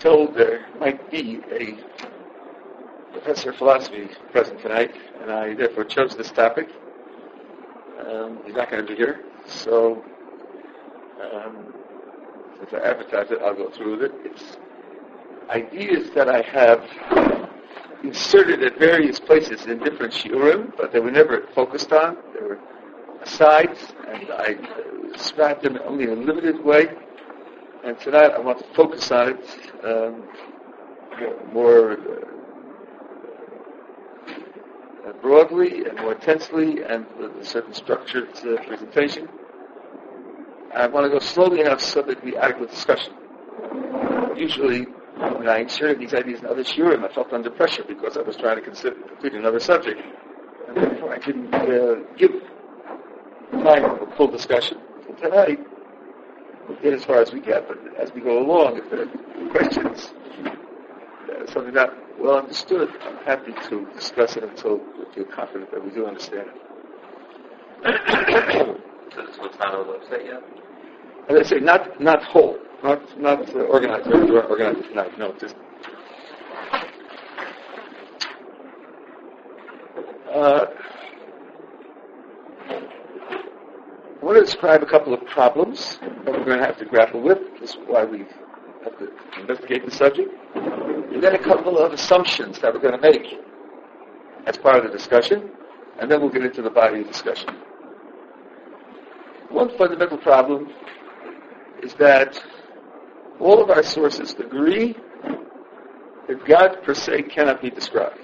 told there might be a professor of philosophy present tonight, and I therefore chose this topic. He's not going to be here, so since I advertised it, I'll go through with it. It's ideas that I have inserted at various places in different shiurim, but they were never focused on. They were asides, and I described them only in a limited way. And tonight I want to focus on it more broadly and more intensely and with a certain structured presentation. I want to go slowly enough so that we adequate discussion. Usually, when I inserted these ideas in other shiurim, I felt under pressure because I was trying to complete another subject. And therefore I didn't give time for full discussion. So tonight, we'll get as far as we get, but as we go along, if there are questions, something not well understood, I'm happy to discuss it until we feel confident that we do understand it. So this one's not on the website yet? As I say, not whole, not organized. We're organized tonight. No, just. I want to describe a couple of problems that we're going to have to grapple with. This is why we have to investigate the subject. And then a couple of assumptions that we're going to make as part of the discussion. And then we'll get into the body of discussion. One fundamental problem is that all of our sources agree that God per se cannot be described.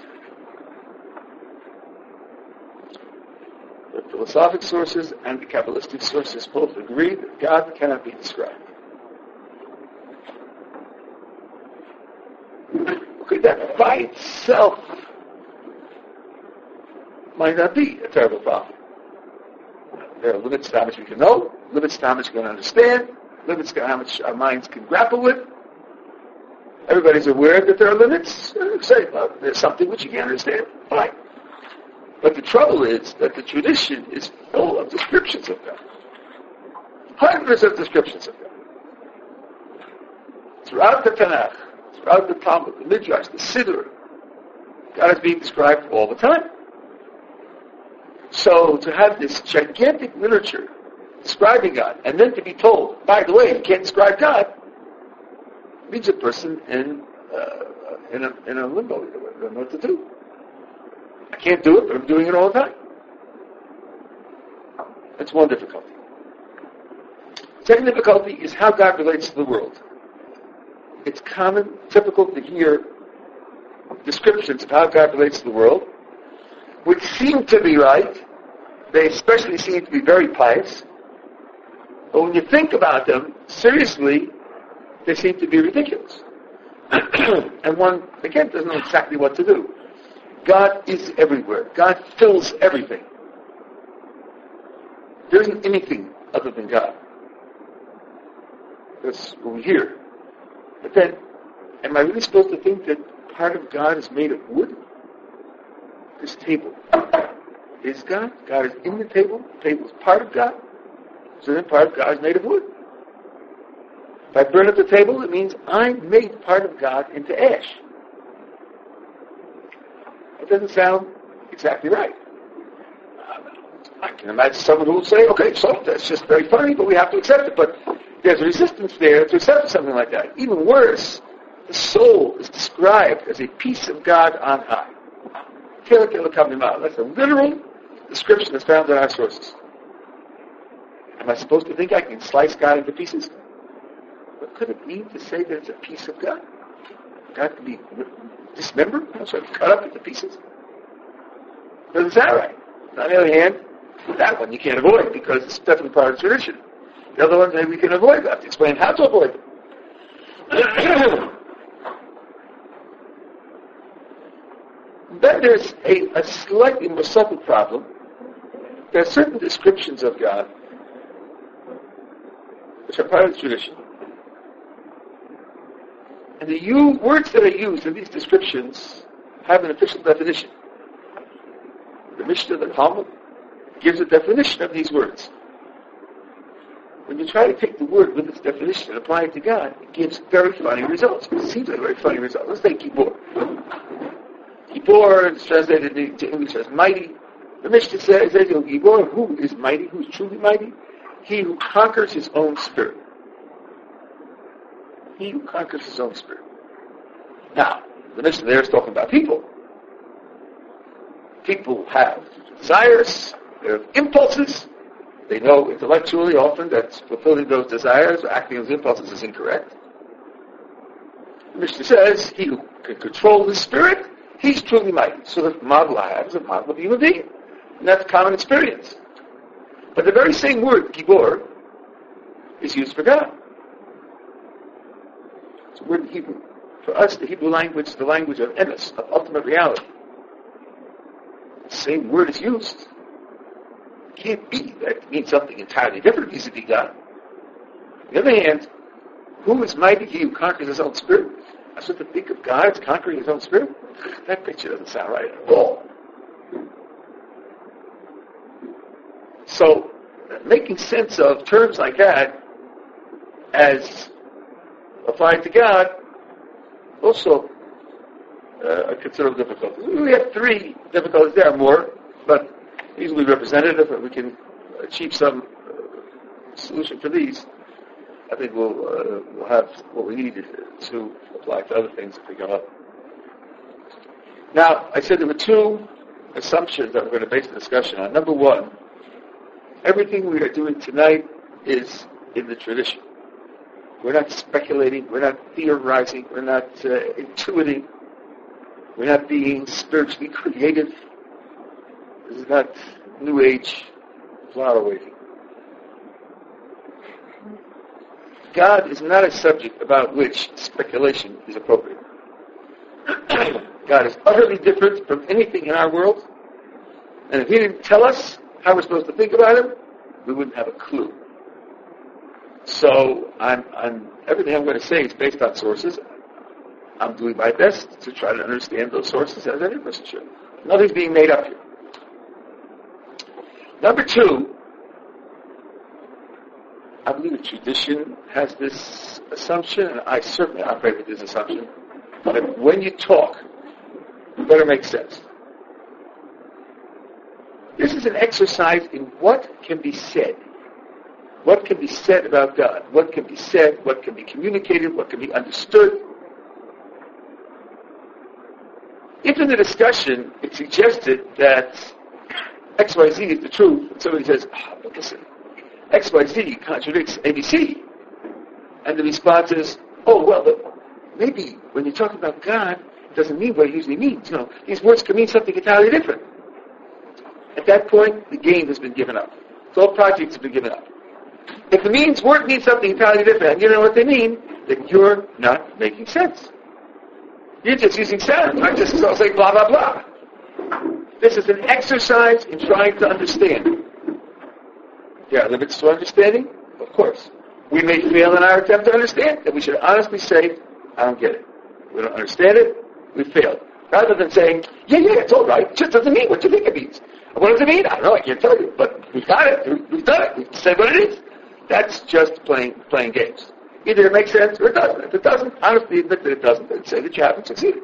The philosophic sources and the Kabbalistic sources both agree that God cannot be described. Okay, that by itself might not be a terrible problem. There are limits to how much we can know, limits to how much we can understand, limits to how much our minds can grapple with. Everybody's aware that there are limits. Say, well, there's something which you can't understand. Fine. But the trouble is that the tradition is full of descriptions of God. Hundreds of descriptions of God. Throughout the Tanakh, throughout the Talmud, the Midrash, the Siddur, God is being described all the time. So to have this gigantic literature describing God, and then to be told, by the way, you can't describe God, leaves a person in a limbo. You don't know what to do. I can't do it, but I'm doing it all the time. That's one difficulty. Second difficulty is how God relates to the world. It's common, typical to hear descriptions of how God relates to the world, which seem to be right. They especially seem to be very pious. But when you think about them seriously, they seem to be ridiculous. And one, again, doesn't know exactly what to do. God is everywhere. God fills everything. There isn't anything other than God. That's what we hear. But then, am I really supposed to think that part of God is made of wood? This table is God. God is in the table. The table is part of God. So then part of God is made of wood. If I burn up the table, it means I made part of God into ash. It doesn't sound exactly right. I can imagine someone who will say, okay, so that's just very funny, but we have to accept it. But there's a resistance there to accept something like that. Even worse, the soul is described as a piece of God on high. That's a literal description that's found in our sources. Am I supposed to think I can slice God into pieces? What could it mean to say that it's a piece of God? God can be dismembered, sort of cut up into pieces? Doesn't sound right. On the other hand, that one you can't avoid because it's definitely part of the tradition. The other ones maybe we can avoid. We have to explain how to avoid them. Then there's a slightly more subtle problem. There are certain descriptions of God which are part of the tradition. And the words that are used in these descriptions have an official definition. The Mishnah, the Talmud, gives a definition of these words. when you try to take the word with its definition and apply it to God, it gives very funny results. It seems like a very funny result. Let's take Gibor. Gibor is translated into English as mighty. The Mishnah says, Gibor, who is mighty, who is truly mighty? He who conquers his own spirit. He who conquers his own spirit. Now, the Mishnah there is talking about people. People have desires, they have impulses. They know intellectually often that fulfilling those desires or acting on those impulses is incorrect. The Mishnah says, he who can control his spirit, he's truly mighty. So the model I have is a model of a human being. And that's common experience. But the very same word, Gibor, is used for God. It's a word in Hebrew. For us, the Hebrew language is the language of emes, of ultimate reality. The same word is used. It can't be that it means something entirely different vis-a-vis God. On the other hand, who is mighty? He who conquers his own spirit. That's what to think of God as conquering his own spirit. That picture doesn't sound right at all. So, making sense of terms like that as applied to God also a considerable difficulty. We have three difficulties. There are more, but these will be representative, and we can achieve some solution for these. I think we'll have what we need to apply to other things if we come up. Now, I said there were two assumptions that we're going to base the discussion on. Number one, everything we are doing tonight is in the tradition. We're not speculating, we're not theorizing, we're not intuiting, we're not being spiritually creative. This is not New Age flower waving. God is not a subject about which speculation is appropriate. God is utterly different from anything in our world, and if He didn't tell us how we're supposed to think about Him, we wouldn't have a clue. So, everything I'm going to say is based on sources. I'm doing my best to try to understand those sources as any person should. Nothing's being made up here. Number two, I believe the tradition has this assumption, and I certainly operate with this assumption, that when you talk, you better make sense. This is an exercise in what can be said. What can be said about God? What can be said? What can be communicated? What can be understood? If in the discussion it's suggested that XYZ is the truth, and somebody says, but listen, XYZ contradicts ABC, and the response is, but maybe when you talk about God, it doesn't mean what it usually means. These words can mean something entirely different. At that point, the game has been given up. The whole project has been given up. If the word means something entirely different, and you know what they mean, then you're not making sense. You're just using sound. I'm just saying blah, blah, blah. This is an exercise in trying to understand. There are limits to understanding, of course. We may fail in our attempt to understand, and we should honestly say, I don't get it. We don't understand it, we failed. Rather than saying, yeah, it's all right, it just doesn't mean what you think it means. What does it mean? I don't know, I can't tell you, but we've got it, we've done it, we've said what it is. That's just playing games. Either it makes sense or it doesn't. If it doesn't, honestly admit that it doesn't, and say that you haven't succeeded.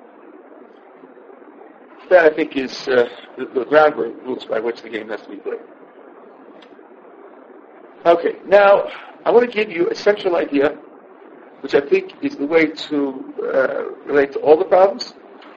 That, I think, is the groundwork rules by which the game has to be played. Okay, now, I want to give you a central idea, which I think is the way to relate to all the problems.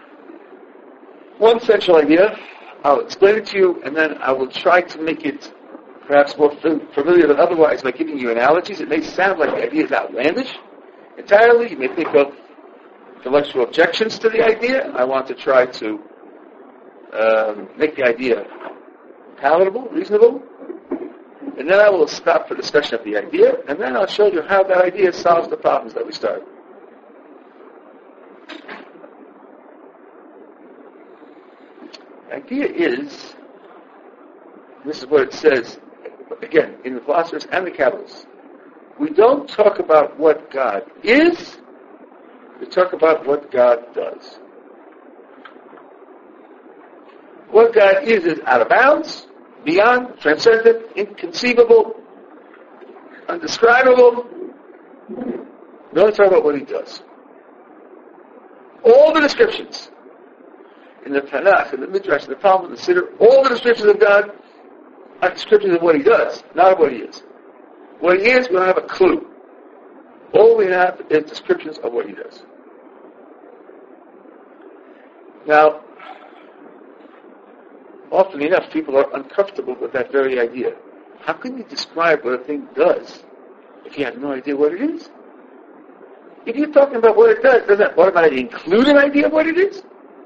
One central idea, I'll explain it to you, and then I will try to make it perhaps more familiar than otherwise by giving you analogies. It may sound like the idea is outlandish entirely. You may think of intellectual objections to the idea. I want to try to make the idea palatable, reasonable. And then I will stop for discussion of the idea, and then I'll show you how that idea solves the problems that we started. The idea is, this is what it says, again, in the philosophers and the Kabbalists. We don't talk about what God is, we talk about what God does. What God is out of bounds, beyond, transcendent, inconceivable, undescribable. We only talk about what he does. All the descriptions in the Tanakh, in the Midrash, in the Talmud, in the Siddur, all the descriptions of God are descriptions of what he does, not of what he is. What he is, we don't have a clue. All we have is descriptions of what he does. Now, often enough, people are uncomfortable with that very idea. How can you describe what a thing does if you have no idea what it is? If you're talking about what it does, doesn't that automatically include an idea of what it is?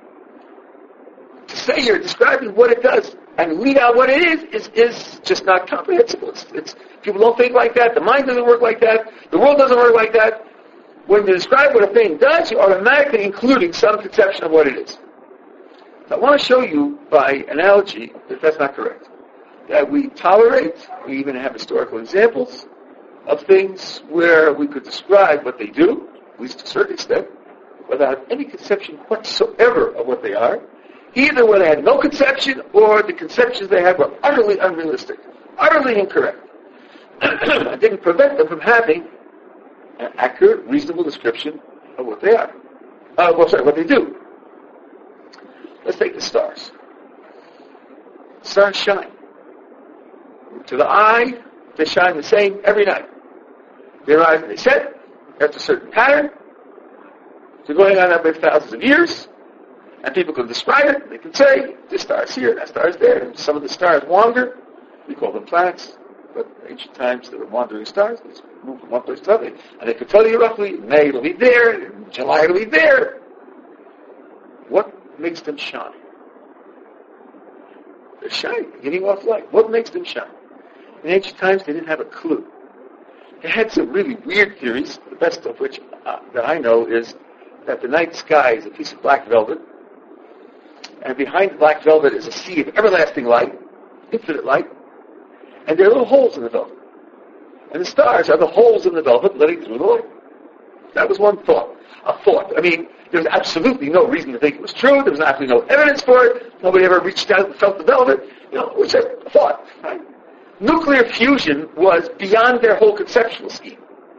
To say you're describing what it does and leave out what it is just not comprehensible. It's people don't think like that. The mind doesn't work like that. The world doesn't work like that. When you describe what a thing does, you're automatically including some conception of what it is. So I want to show you by analogy that that's not correct. That we tolerate, we even have historical examples of things where we could describe what they do, at least to a certain extent, without any conception whatsoever of what they are, either where they had no conception or the conceptions they had were utterly unrealistic, utterly incorrect. It didn't prevent them from having an accurate, reasonable description of what they are. What they do. Let's take the stars. Stars shine. To the eye, they shine the same every night. They rise and they set after a certain pattern. They're going on that way thousands of years. And people can describe it. They can say, this star is here, that star is there. And some of the stars wander. We call them planets. But in ancient times, they were wandering stars. They just move from one place to another. And they could tell you roughly, in May it'll be there, in July it'll be there. What makes them shine? They're shining, giving off light. What makes them shine? In ancient times, they didn't have a clue. They had some really weird theories, the best of which that I know is that the night sky is a piece of black velvet, and behind the black velvet is a sea of everlasting light, infinite light, and there are little holes in the velvet. And the stars are the holes in the velvet letting through the light. That was one thought. A thought. I mean, there was absolutely no reason to think it was true. There was absolutely no evidence for it. Nobody ever reached out and felt the velvet. It was just a thought. Right? Nuclear fusion was beyond their whole conceptual scheme.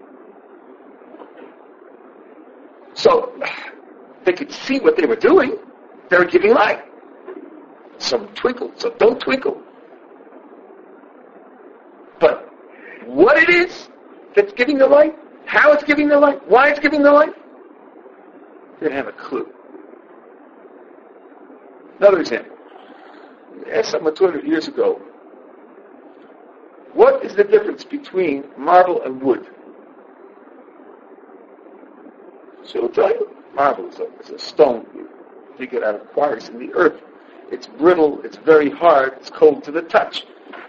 So, they could see what they were doing. They were giving light. Some twinkle, some don't twinkle. But what it is that's giving the light, how it's giving the light, why it's giving the light, they didn't have a clue. Another example. I asked someone 200 years ago, what is the difference between marble and wood? So I'll tell you, marble is a stone. You get out of quarries in the earth. It's brittle, it's very hard, it's cold to the touch.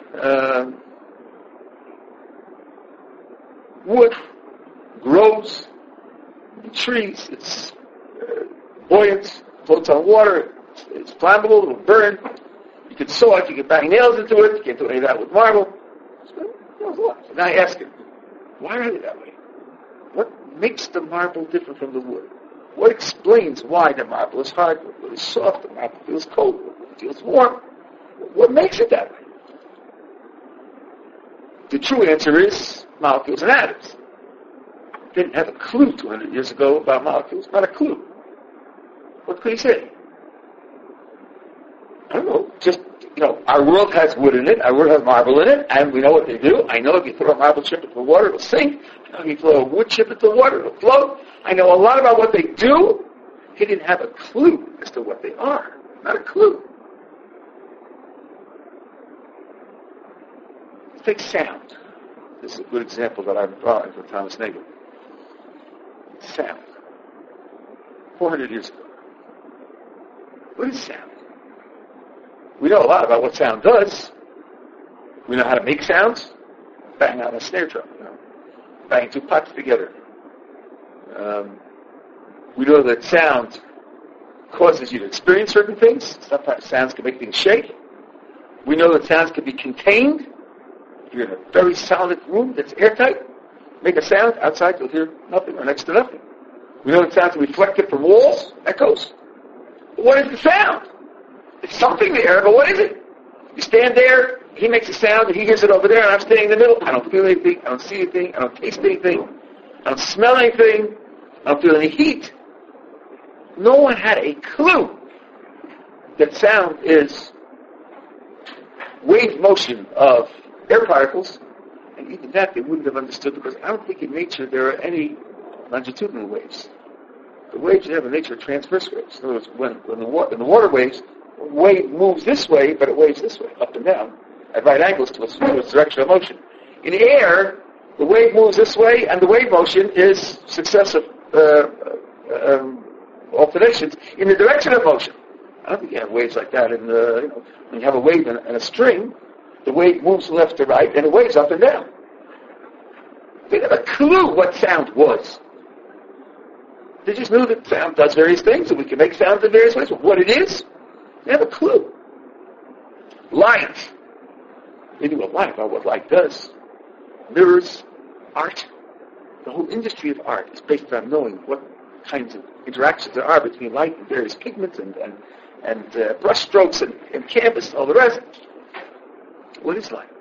Wood grows in trees, it's buoyant, floats on water, it's flammable, it'll burn. You can saw it, you can bang nails into it, you can't do any of that with marble. So now I ask him, why are they that way? What makes the marble different from the wood? What explains why the marble is hard, what is soft, the marble feels cold, what feels warm? What makes it that way? The true answer is molecules and atoms. Didn't have a clue 200 years ago about molecules, not a clue. What could he say? I don't know, just, our world has wood in it, our world has marble in it, and we know what they do. I know if you throw a marble chip into the water, it'll sink. I know if you throw a wood chip into the water, it'll float. I know a lot about what they do. He didn't have a clue as to what they are. Not a clue. Let's take sound. This is a good example that I'm drawing from Thomas Nagel. Sound. 400 years ago. What is sound? We know a lot about what sound does. We know how to make sounds. Bang on a snare drum. Bang two pots together. We know that sound causes you to experience certain things. Sometimes sounds can make things shake. We know that sounds can be contained. If you're in a very solid room that's airtight, make a sound. Outside you'll hear nothing or next to nothing. We know that sounds can be reflected from walls, echoes. What is the sound? It's something there, but what is it? You stand there, he makes a sound, and he hears it over there, and I'm standing in the middle. I don't feel anything, I don't see anything, I don't taste anything, I don't smell anything, I don't feel any heat. No one had a clue that sound is wave motion of air particles, and even that they wouldn't have understood, because I don't think in nature there are any longitudinal waves. The waves you have in nature are transverse waves. In other words, when in the water waves, a wave moves this way, but it waves this way, up and down, at right angles to its direction of motion. In air, the wave moves this way, and the wave motion is successive alternations in the direction of motion. I don't think you have waves like that. When you have a wave in a string, the wave moves left to right, and it waves up and down. They didn't have a clue what sound was. They just knew that sound does various things, and we can make sounds in various ways. But what it is, they have a clue. Light. They knew a lot about what light does. Mirrors, art. The whole industry of art is based on knowing what kinds of interactions there are between light and various pigments and brush strokes and canvas and all the rest. What is light?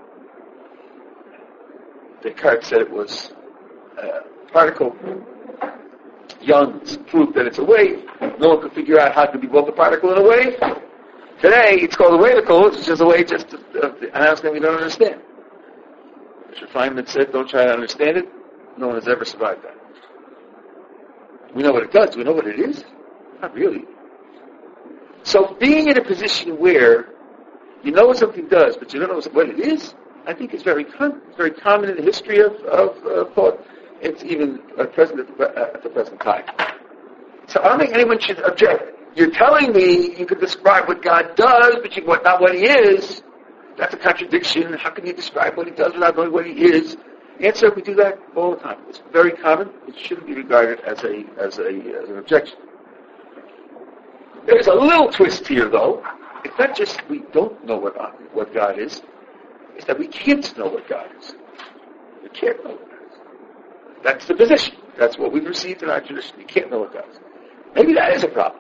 Descartes said it was a particle. Young's proved that it's a wave. No one could figure out how to be both a particle and a wave. Today, it's called a wavicle, which is just a way just of the announcement we don't understand. Mr. Feynman said, don't try to understand it. No one has ever survived that. We know what it does. Do we know what it is? Not really. So being in a position where you know what something does, but you don't know what it is, I think is very common in the history of thought. It's even present at the present time. So I don't think anyone should object. You're telling me you could describe what God does, but not what He is. That's a contradiction. How can you describe what He does without knowing what He is? The answer, we do that all the time. It's very common. It shouldn't be regarded as an objection. There's a little twist here, though. It's not just we don't know what God is. It's that we can't know what God is. We can't know what God is. That's the position. That's what we've received in our tradition. You can't know what God is. Maybe that is a problem.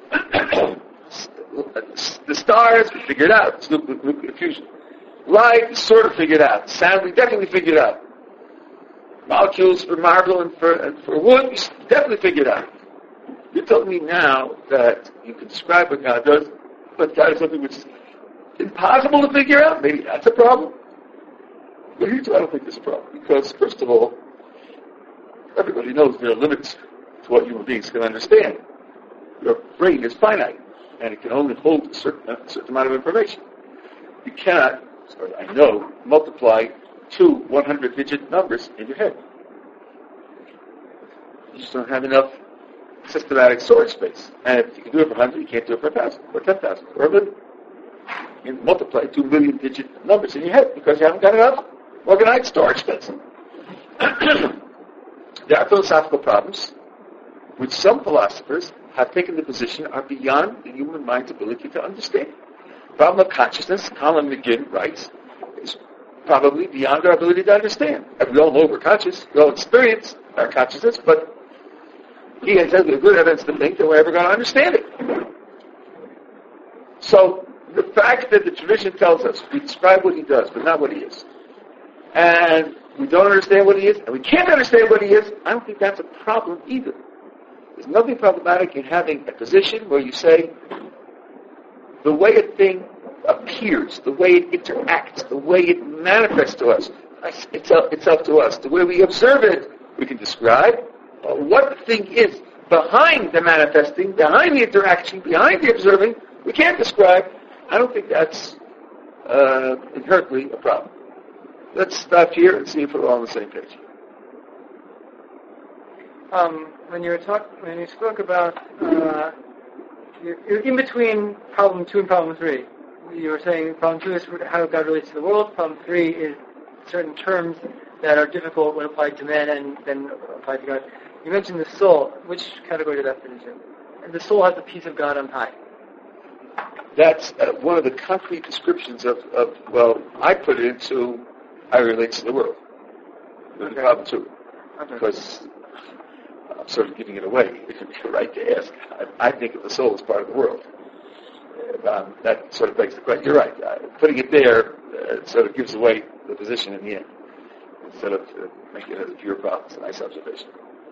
The stars, we figured out. It's nuclear fusion. Light, we sort of figured out. Sound, we definitely figured out. Molecules for marble and for wood, we definitely figured out. You're telling me now that you can describe what God does, but God is something which is impossible to figure out? Maybe that's a problem. But here's why I don't think there's a problem. Because, first of all, everybody knows there are limits to what human beings can understand. Your brain is finite, and it can only hold a certain amount of information. You cannot, as far as I know, multiply two 100-digit numbers in your head. You just don't have enough systematic storage space. And if you can do it for 100, you can't do it for 1,000, or 10,000, or a million. You can multiply 2 million-digit numbers in your head because you haven't got enough organized storage space. There are philosophical problems which some philosophers have taken the position are beyond the human mind's ability to understand. The problem of consciousness, Colin McGinn writes, is probably beyond our ability to understand. And we all know we're conscious, we all experience our consciousness, but he has good evidence to think that we're ever going to understand it. So the fact that the tradition tells us we describe what he does, but not what he is, and we don't understand what he is, and we can't understand what he is, I don't think that's a problem either. There's nothing problematic in having a position where you say, the way a thing appears, the way it interacts, the way it manifests to us, it's up to us. The way we observe it, we can describe. What the thing is behind the manifesting, behind the interaction, behind the observing, we can't describe. I don't think that's inherently a problem. Let's stop here and see if we're all on the same page. When you spoke about you're in between problem 2 and problem 3. You were saying problem 2 is how God relates to the world. Problem 3 is certain terms that are difficult when applied to man and then applied to God. You mentioned the soul. Which category did that fit into? And the soul has the peace of God on high. That's one of the concrete descriptions of I put it into how it relates to the world. Okay. Problem 2. Okay. Because I'm sort of giving it away. You're right to ask. I think of the soul as part of the world. that sort of begs the question. You're right. Putting it there sort of gives away the position in the end, instead of making it as a pure problem. It's a nice observation.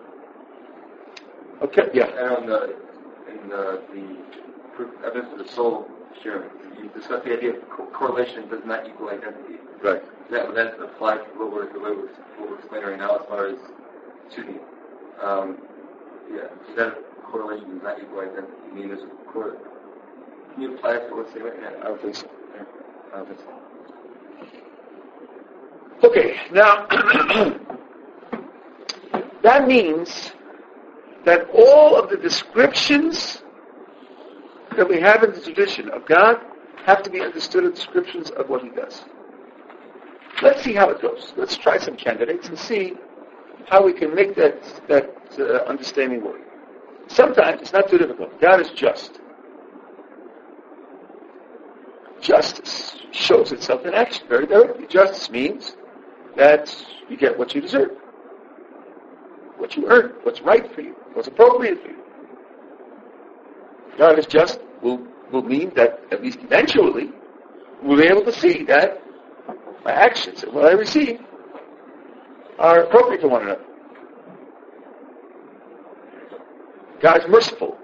Okay, yeah. And in the evidence of the soul sharing, you discussed the idea of correlation does not equal identity. Right. That would then apply to what we're explaining right now as far as shooting. That correlation does not equal identity. I mean, there's a correlation. Can you apply it to what's right now? I don't think so. I don't think so. Okay, now that means that all of the descriptions that we have in the tradition of God have to be understood as descriptions of what He does. Let's see how it goes. Let's try some candidates and see how we can make that understanding work. Sometimes it's not too difficult. God is just. Justice shows itself in action very directly. Justice means that you get what you deserve, what you earn, what's right for you, what's appropriate for you. God is just will mean that at least eventually we'll be able to see that my actions and what I receive are appropriate to one another. God is merciful.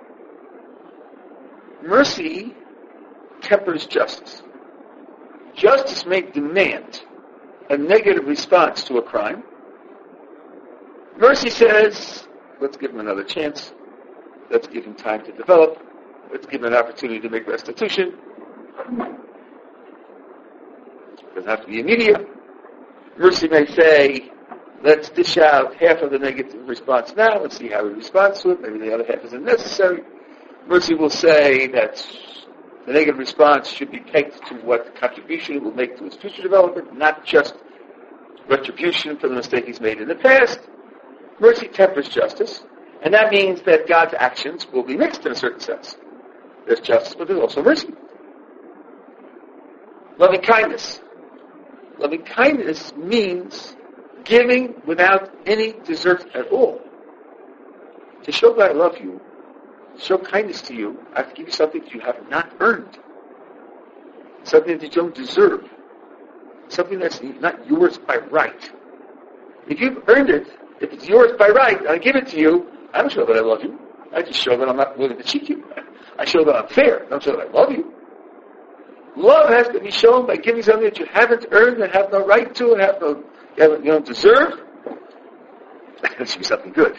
Mercy tempers justice. Justice may demand a negative response to a crime. Mercy says, let's give him another chance. Let's give him time to develop. Let's give him an opportunity to make restitution. It doesn't have to be immediate. Mercy may say, let's dish out half of the negative response now and see how he responds to it. Maybe the other half isn't necessary. Mercy will say that the negative response should be pegged to what contribution it will make to his future development, not just retribution for the mistake he's made in the past. Mercy tempers justice, and that means that God's actions will be mixed in a certain sense. There's justice, but there's also mercy. Loving kindness. Loving kindness means giving without any desert at all. To show that I love you, show kindness to you, I have to give you something that you have not earned. Something that you don't deserve. Something that's not yours by right. If you've earned it, if it's yours by right, I give it to you, I don't show that I love you. I just show that I'm not willing to cheat you. I show that I'm fair. I don't show that I love you. Love has to be shown by giving something that you haven't earned and have no right to and you don't deserve. That should be something good.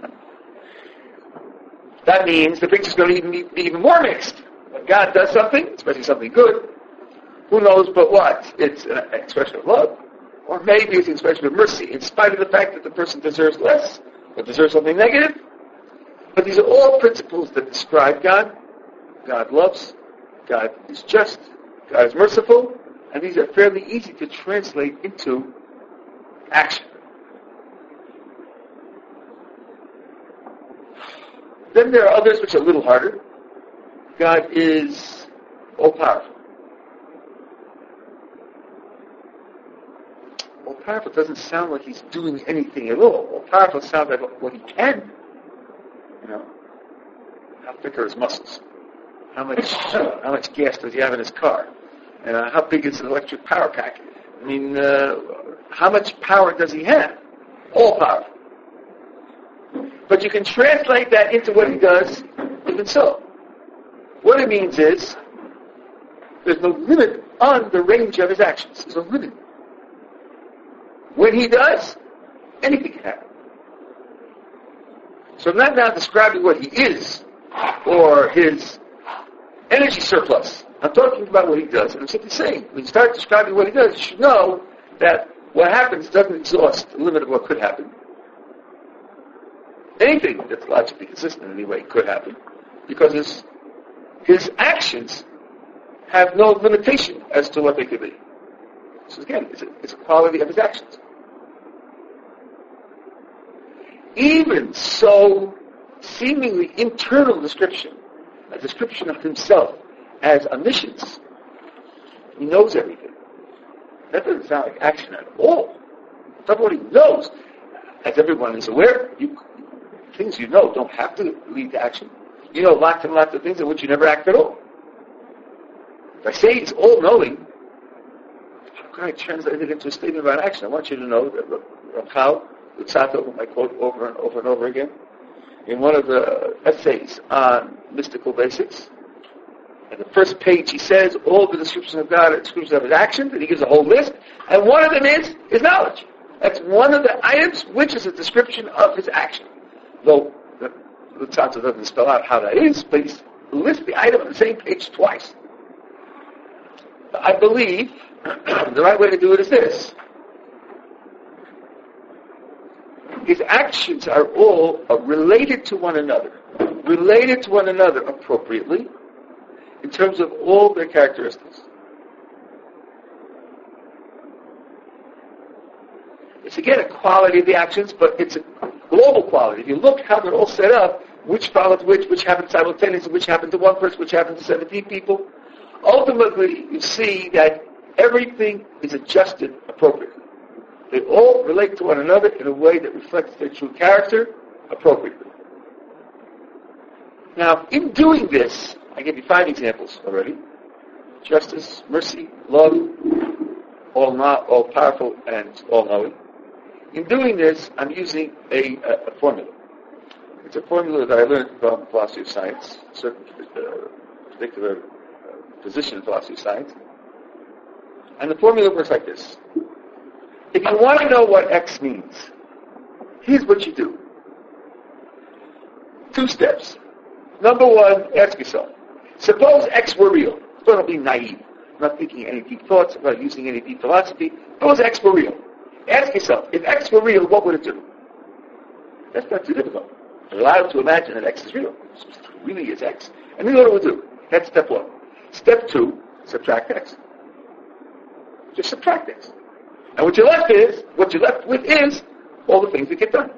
That means the picture's going to be even more mixed. When God does something, especially something good, who knows but what? It's an expression of love. Or maybe it's an expression of mercy, in spite of the fact that the person deserves less, or deserves something negative. But these are all principles that describe God. God loves. God is just. God is merciful. And these are fairly easy to translate into action. Then there are others which are a little harder. God is all-powerful. All-powerful doesn't sound like he's doing anything at all. All-powerful sounds like what he can. You know, how thick are his muscles? How much gas does he have in his car? How big is his electric power pack? I mean, how much power does he have? All-powerful. But you can translate that into what he does, even so. What it means is, there's no limit on the range of his actions. There's no limit. When he does, anything can happen. So I'm not now describing what he is, or his energy surplus. I'm talking about what he does, and I'm simply saying, when you start describing what he does, you should know that what happens doesn't exhaust the limit of what could happen. Anything that's logically consistent in any way could happen, because his actions have no limitation as to what they could be. So again, it's a quality of his actions. Even so, seemingly internal description, a description of himself as omniscience, he knows everything. That doesn't sound like action at all. That's what he knows. As everyone is aware, things you know don't have to lead to action. You know lots and lots of things in which you never act at all. If I say it's all-knowing, how can I translate it into a statement about action? I want you to know that Ramchal, Luzzatto, whom I quote over and over and over again, in one of the essays on mystical basics, at the first page he says all the descriptions of God are descriptions of his actions, and he gives a whole list, and one of them is his knowledge. That's one of the items which is a description of his action. Though Luzzatto doesn't spell out how that is, but he lists the item on the same page twice. I believe the right way to do it is this. His actions are all related to one another appropriately in terms of all their characteristics. It's again a quality of the actions, but it's a global quality. If you look how they're all set up, which follows which happens simultaneously, which happened to one person, which happened to 17 people, ultimately you see that everything is adjusted appropriately. They all relate to one another in a way that reflects their true character appropriately. Now, in doing this, I gave you 5 examples already. Justice, mercy, love, all powerful and all-knowing. In doing this, I'm using a formula. It's a formula that I learned from philosophy of science, a certain particular position in philosophy of science. And the formula works like this. If you want to know what X means, here's what you do. 2 steps. Number 1, ask yourself, suppose X were real. Don't be naive. I'm not thinking any deep thoughts, I'm not using any deep philosophy. Suppose X were real. Ask yourself, if X were real, what would it do? That's not too difficult. You're allowed to imagine that X is real. It really is X. And then what it would do. That's step 1. Step 2, subtract X. Just subtract X. And what you're left with is all the things that get done.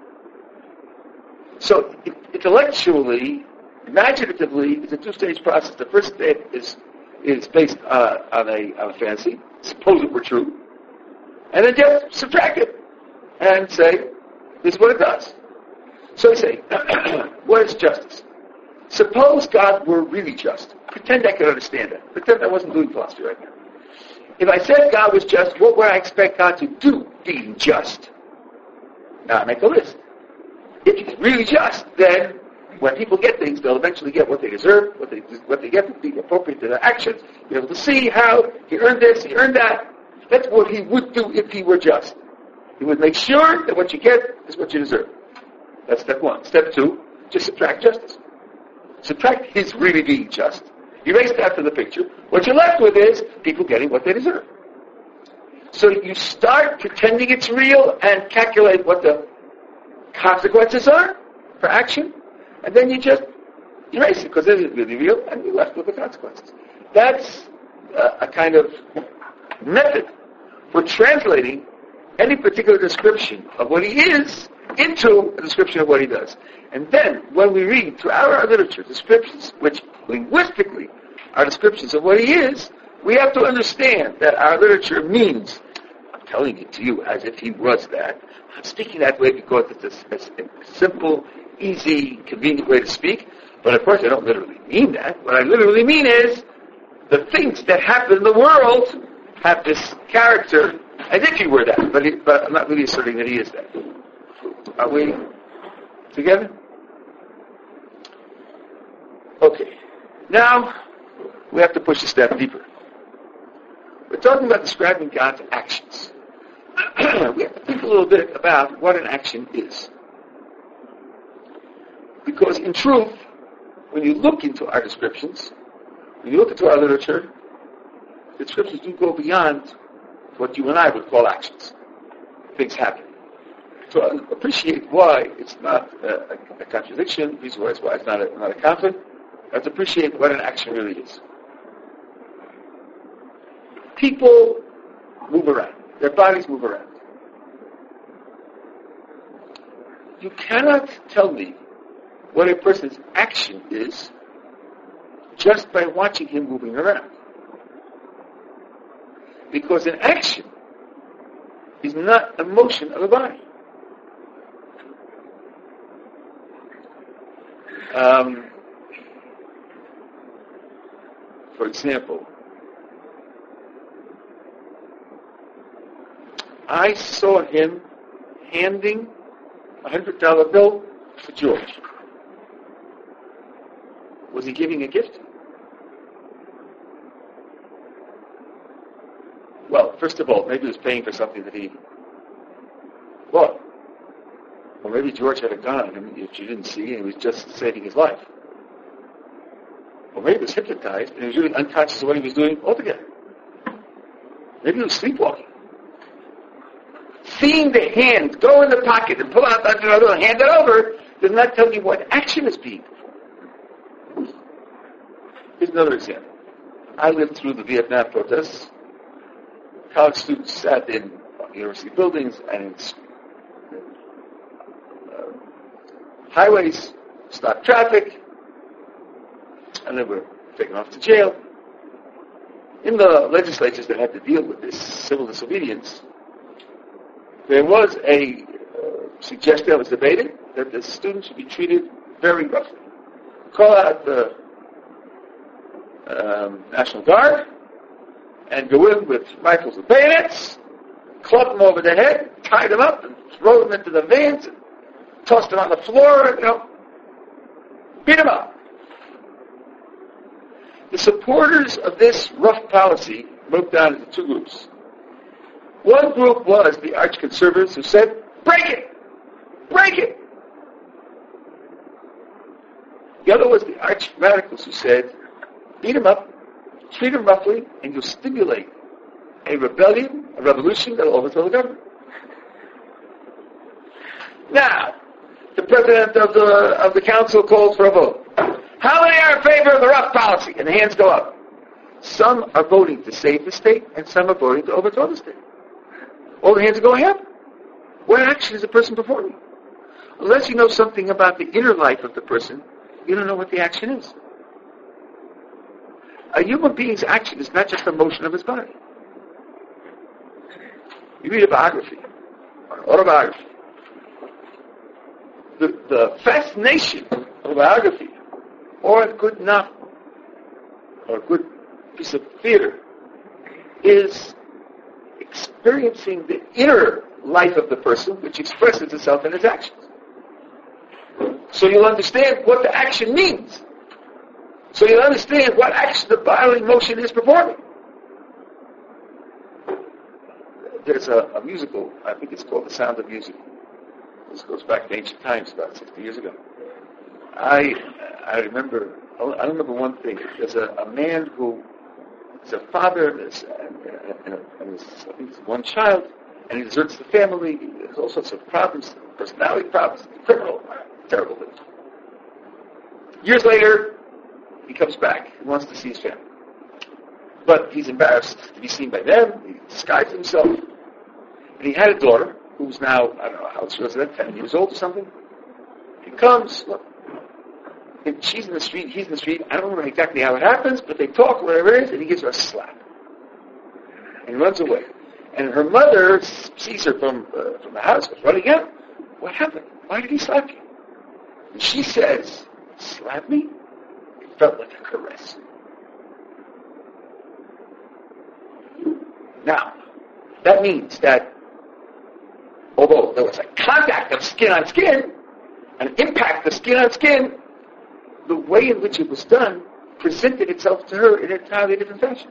So intellectually, imaginatively, it's a 2-stage process. The first step is based on a fantasy. Suppose it were true. And then just subtract it and say, this is what it does. So you say, what is justice? Suppose God were really just. Pretend I could understand that. Pretend I wasn't doing philosophy right now. If I said God was just, what would I expect God to do being just? Now I make a list. If he's really just, then when people get things, they'll eventually get what they deserve, what they get to be appropriate to their actions. You're able to see how he earned this, he earned that. That's what he would do if he were just. He would make sure that what you get is what you deserve. That's step 1. Step 2, just subtract justice. Subtract his really being just. Erase that from the picture. What you're left with is people getting what they deserve. So you start pretending it's real and calculate what the consequences are for action, and then you just erase it because it isn't really real, and you're left with the consequences. That's a kind of method for translating any particular description of what he is into a description of what he does. And then, when we read throughout our literature descriptions which linguistically are descriptions of what he is, we have to understand that our literature means, I'm telling it to you as if he was that. I'm speaking that way because it's a simple, easy, convenient way to speak. But of course I don't literally mean that. What I literally mean is the things that happen in the world have this character as if he were that. But I'm not really asserting that he is that. Are we together? Okay. Now, we have to push a step deeper. We're talking about describing God's actions. We have to think a little bit about what an action is. Because in truth, when you look into our descriptions, when you look into our literature, the descriptions do go beyond what you and I would call actions. Things happen. To appreciate why it's not a contradiction, reason why it's not a conflict, you have to appreciate what an action really is. People move around. Their bodies move around. You cannot tell me what a person's action is just by watching him moving around. Because an action is not a motion of a body. For example, I saw him handing a $100 bill to George. Was he giving a gift? Well, first of all, maybe he was paying for something that he bought. Or maybe George had a gun on him, which you didn't see, and he was just saving his life. Or maybe he was hypnotized, and he was really unconscious of what he was doing altogether. Maybe he was sleepwalking. Seeing the hand go in the pocket and pull out the $100 and hand it over does not tell you what action is being performed. Here's another example. I lived through the Vietnam protests. College students sat in university buildings and in highways, stopped traffic, and they were taken off to jail. In the legislatures that had to deal with this civil disobedience, there was a suggestion that was debated that the students should be treated very roughly. Call out the National Guard and go in with rifles and bayonets, club them over the head, tie them up, and throw them into the vans, and toss them on the floor, and, beat them up. The supporters of this rough policy broke down into two groups. One group was the arch-conservatives who said, break it! Break it! The other was the arch-radicals who said, beat them up, treat them roughly, and you'll stimulate a rebellion, a revolution that will overthrow the government. Now, the president of the council calls for a vote. How many are in favor of the rough policy? And the hands go up. Some are voting to save the state, and some are voting to overthrow the state. All the hands are going up. What action is the person performing? Unless you know something about the inner life of the person, you don't know what the action is. A human being's action is not just the motion of his body. You read a biography, or an autobiography. The fascination of a biography, or a good novel, or a good piece of theater, is experiencing the inner life of the person, which expresses itself in its actions. So you'll understand what the action means. So you'll understand what action the bodily motion is performing. There's a musical, I think it's called The Sound of Music. This goes back to ancient times, about 60 years ago. I remember one thing. There's a man who is a father and I think one child, and he deserts the family. There's all sorts of problems, personality problems, criminal, terrible things. Years later, he comes back. He wants to see his family. But he's embarrassed to be seen by them. He disguised himself. And he had a daughter who's now, I don't know how old she was then, 10 years old or something. He comes, look, and she's in the street, he's in the street. I don't remember exactly how it happens, but they talk, whatever it is, and he gives her a slap. And he runs away. And her mother sees her from the house, running out. What happened? Why did he slap you? And she says, slap me? It felt like a caress. Now, that means that although there was a contact of skin on skin, an impact of skin on skin, the way in which it was done presented itself to her in an entirely different fashion.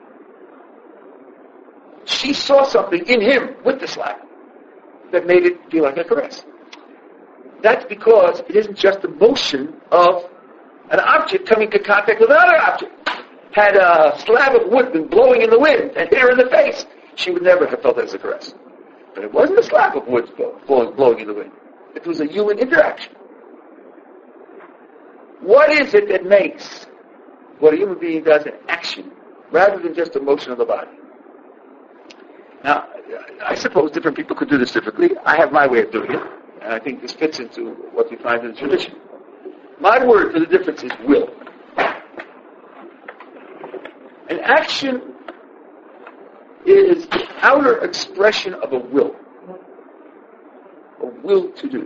She saw something in him with the slap that made it feel like a caress. That's because it isn't just the motion of an object coming into contact with another object. Had a slab of wood been blowing in the wind and hit her in the face, she would never have felt it as a caress. But it wasn't a slab of wood blowing in the wind. It was a human interaction. What is it that makes what a human being does an action rather than just a motion of the body? Now, I suppose different people could do this differently. I have my way of doing it, and I think this fits into what we find in the tradition. My word for the difference is will. An action is the outer expression of a will to do.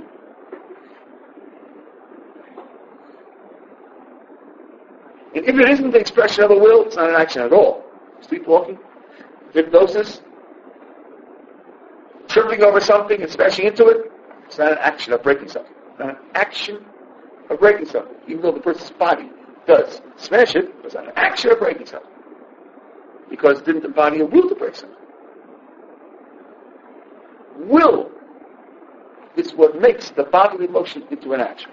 And if it isn't the expression of a will, it's not an action at all. Sleepwalking, hypnosis, tripping over something and smashing into it, it's not an action of breaking something. It's not an action of breaking something. Even though the person's body does smash it, it's not an action of breaking something. Because it didn't embody a will to break something. Will is what makes the bodily motion into an action.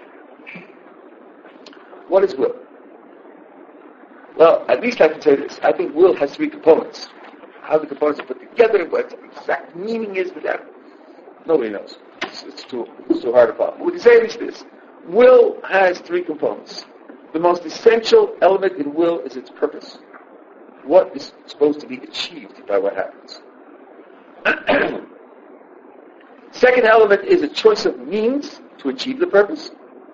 What is will? Well, at least I can say this. I think will has three components. How the components are put together, what its exact meaning is, but that nobody knows. It's too hard to follow. But we can say at least this. Will has three components. The most essential element in will is its purpose. What is supposed to be achieved by what happens. Second element is a choice of means to achieve the purpose.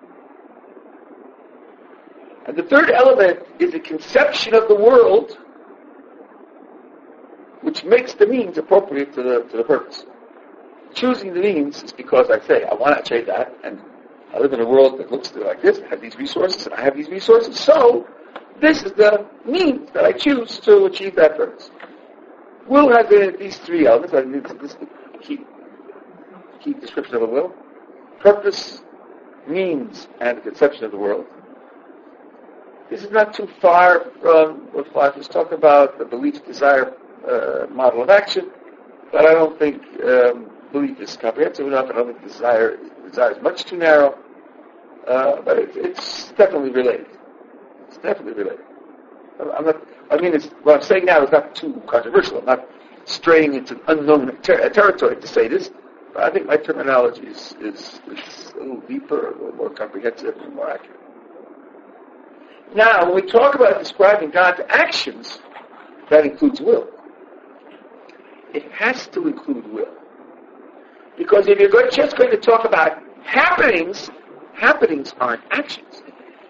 And the third element is a conception of the world which makes the means appropriate to the purpose. Choosing the means is because I say, I want to achieve that, and I live in a world that looks like this, has these resources, and I have these resources, so this is the means that I choose to achieve that purpose. Will has in it these three elements. I think this is the key description of a will. Purpose, means, and the conception of the world. This is not too far from what Flash was talking about, the belief-desire model of action, but I don't think belief is comprehensive enough. I don't think desire is much too narrow, but it's definitely related. It's definitely related. What I'm saying now is not too controversial. I'm not straying into unknown territory to say this, but I think my terminology is a little deeper, a little more comprehensive, and more accurate. Now, when we talk about describing God's actions, that includes will. It has to include will. Because if you're just going to talk about happenings aren't actions.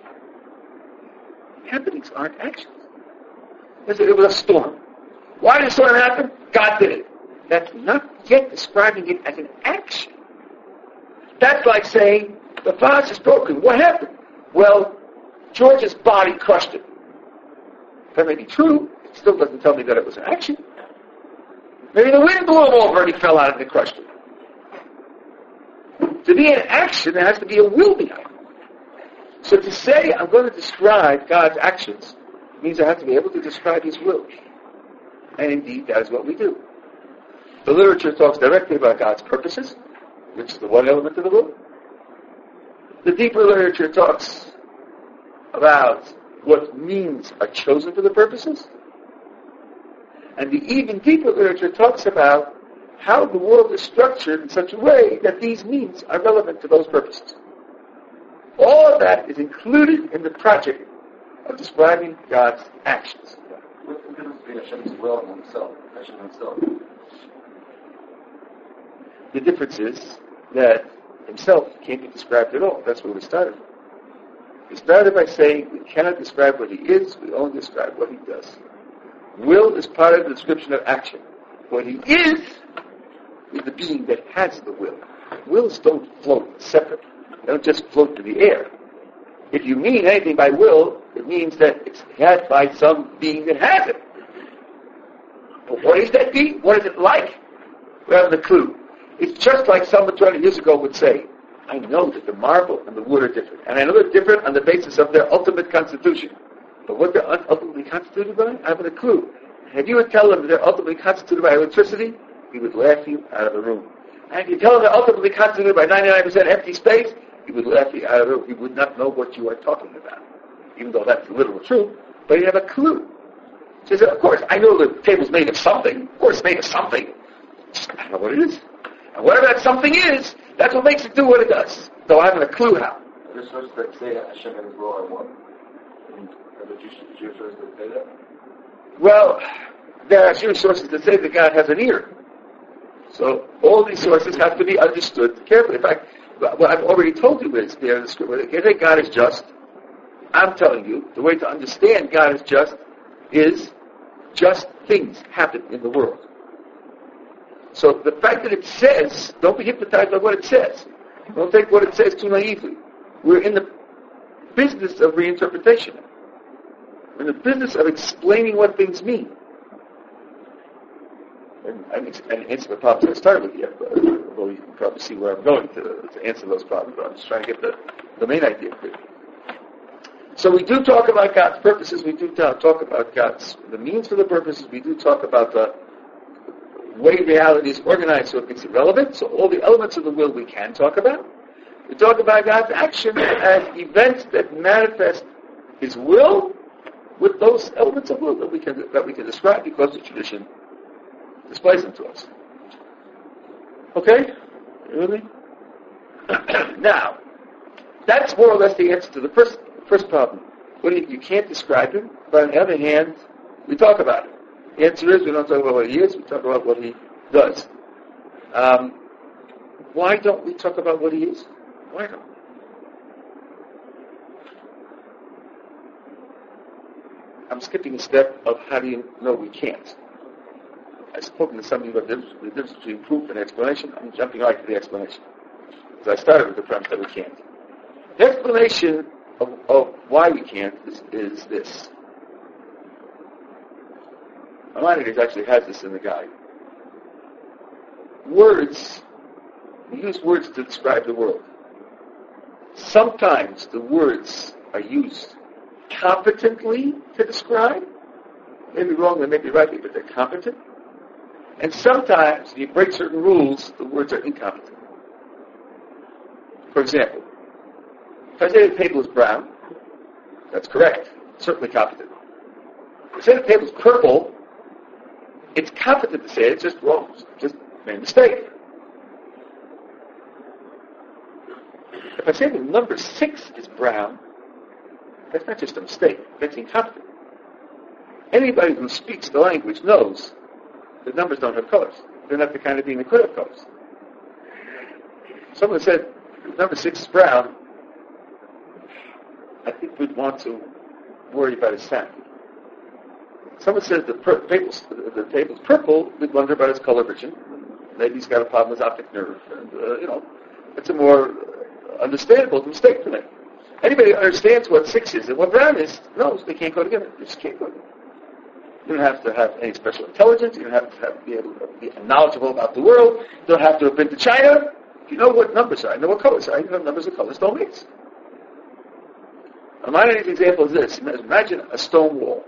Happenings aren't actions. It was a storm. Why did the storm happen? God did it. That's not yet describing it as an action. That's like saying, the vase is broken. What happened? Well, George's body crushed it. That may be true. It still doesn't tell me that it was an action. Maybe the wind blew him over and he fell out and it crushed him. To be an action, there has to be a will behind it. So to say, I'm going to describe God's actions, means I have to be able to describe His will. And indeed, that is what we do. The literature talks directly about God's purposes, which is the one element of the will. The deeper literature talks about what means are chosen for the purposes. And the even deeper literature talks about how the world is structured in such a way that these means are relevant to those purposes. All of that is included in the project of describing God's actions. What's the difference between Hashem's will and Himself? Hashem Himself. The difference is that Himself can't be described at all. That's where we started. We started by saying we cannot describe what He is, we only describe what He does. Will is part of the description of action. What He is the being that has the will. Wills don't float separate. They don't just float in the air. If you mean anything by will, it means that it's had by some being that has it. But what is that being? What is it like? We haven't a clue. It's just like someone 20 years ago would say, I know that the marble and the wood are different. And I know they're different on the basis of their ultimate constitution. But what they're ultimately constituted by, I haven't a clue. And if you would tell them that they're ultimately constituted by electricity, he would laugh you out of the room. And if you tell him they're ultimately constituted by 99% empty space, he would laugh you out of the room. He would not know what you are talking about. Even though that's the literal truth, but he'd have a clue. So he said, of course, I know the table's made of something. Of course it's made of something. Just, I don't know what it is. And whatever that something is, that's what makes it do what it does. Though I haven't a clue how. There's sources that say that Hashem and His will are one. Are there Jewish sources that say that? Well, there are Jewish sources that say that God has an ear. So all these sources have to be understood carefully. In fact, what I've already told you is there in the scripture. When you say God is just, I'm telling you, the way to understand God is just things happen in the world. So the fact that it says, don't be hypnotized by what it says. Don't take what it says too naively. We're in the business of reinterpretation. We're in the business of explaining what things mean. and answer the problems I started with yet, but although you can probably see where I'm going to answer those problems, but I'm just trying to get the main idea clear. So we do talk about God's purposes, we do talk about the means for the purposes, we do talk about the way reality is organized so it makes it relevant, so all the elements of the will we can talk about. We talk about God's action as events that manifest His will with those elements of will that we can describe because the tradition displays them to us. Okay? You with me? Now, that's more or less the answer to the first problem. You can't describe him, but on the other hand, we talk about it. The answer is we don't talk about what he is, we talk about what he does. Why don't we talk about what he is? Why not? I'm skipping a step of how do you know we can't. I've spoken to some of you about the difference between proof and explanation. I'm jumping right to the explanation. Because I started with the premise that we can't. The explanation of why we can't is this. Maimonides actually has this in the guide. Words, we use words to describe the world. Sometimes the words are used competently to describe. Maybe wrong, they may be right, but they're competent. And sometimes, if you break certain rules, the words are incompetent. For example, if I say the table is brown, that's correct. Certainly competent. If I say the table is purple, it's competent to say it, it's just wrong. Just made a mistake. If I say the number 6 is brown, that's not just a mistake, that's incompetent. Anybody who speaks the language knows that numbers don't have colors. They're not the kind of being that could have colors. Someone said number 6 is brown, I think we'd want to worry about its sound. Someone says the table's purple, we'd wonder about its color vision. Maybe he's got a problem with his optic nerve. And, it's a more understandable mistake to make. Anybody who understands what 6 is and what brown is knows they can't go together. They just can't go together. You don't have to have any special intelligence. You don't have to be able to be knowledgeable about the world. You don't have to have been to China. You know what numbers are. You know what colors are. You know numbers and colors don't mix. My example is this. Imagine a stone wall.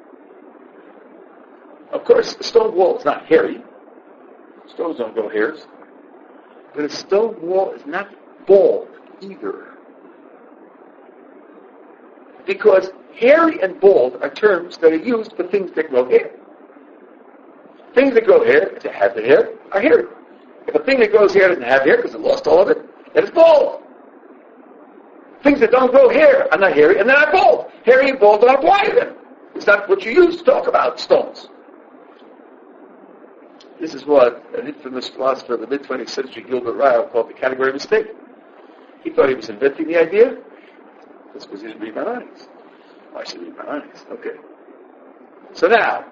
Of course, a stone wall is not hairy. Stones don't grow hairs. But a stone wall is not bald either. Because hairy and bald are terms that are used for things that grow hair. Things that grow hair, to have the hair, are hairy. If a thing that grows hair doesn't have hair because it lost all of it, then it's bald. Things that don't grow hair are not hairy and they're not bald. Hairy and bald don't apply to them. It's not what you use to talk about stones. This is what an infamous philosopher of the mid-20th century, Gilbert Ryle, called the category mistake. He thought he was inventing the idea. That's because he didn't read Maimonides. Why should he read Maimonides? Okay. So now,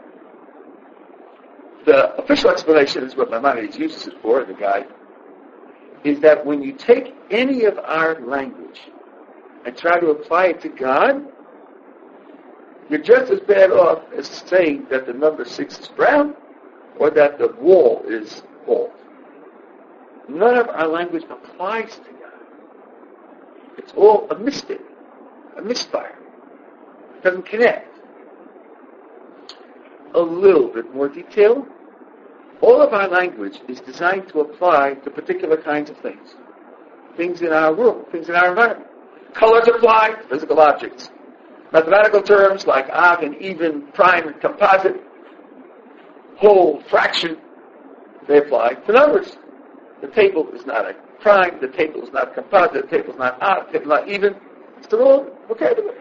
the official explanation is what Maimonides uses it for in the guide, is that when you take any of our language and try to apply it to God, you're just as bad off as saying that the number 6 is brown or that the wall is bald. None of our language applies to God. It's all a mystic, a misfire. It doesn't connect. A little bit more detail. All of our language is designed to apply to particular kinds of things. Things in our world, things in our environment. Colors apply to physical objects. Mathematical terms like odd and even, prime and composite, whole, fraction, they apply to numbers. The table is not a prime, the table is not composite, the table is not odd, the table is not even. It's the wrong vocabulary.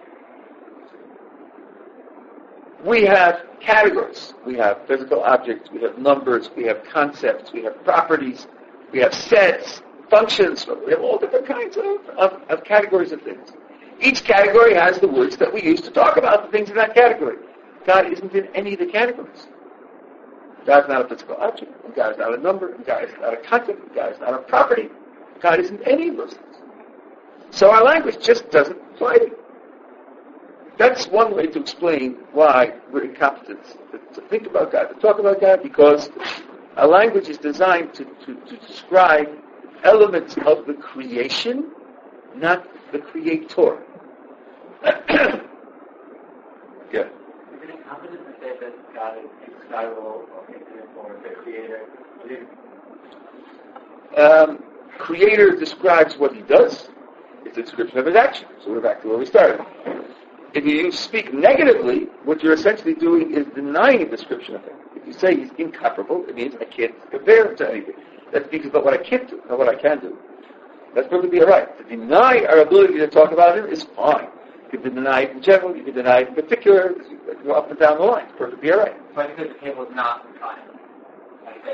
We have categories. We have physical objects, we have numbers, we have concepts, we have properties, we have sets, functions, we have all different kinds of categories of things. Each category has the words that we use to talk about the things in that category. God isn't in any of the categories. God is not a physical object, and God is not a number, and God is not a concept, and God is not a property. God isn't any of those things. So our language just doesn't apply to it. That's one way to explain why we're incompetent to think about God, to talk about God, because Our language is designed to describe elements of the creation, not the creator. Yeah. Is it confident to say that God is indescribable or infinite or the creator? Creator describes what he does. It's a description of his action. So we're back to where we started. If you speak negatively, what you're essentially doing is denying a description of him. If you say he's incomparable, it means I can't compare him to anything. That speaks about what I can't do, not what I can do. That's perfectly all right. To deny our ability to talk about him is fine. You can deny it in general, you can deny it in particular, you go up and down the line. It's perfectly all right. So I think the table is not fine. I say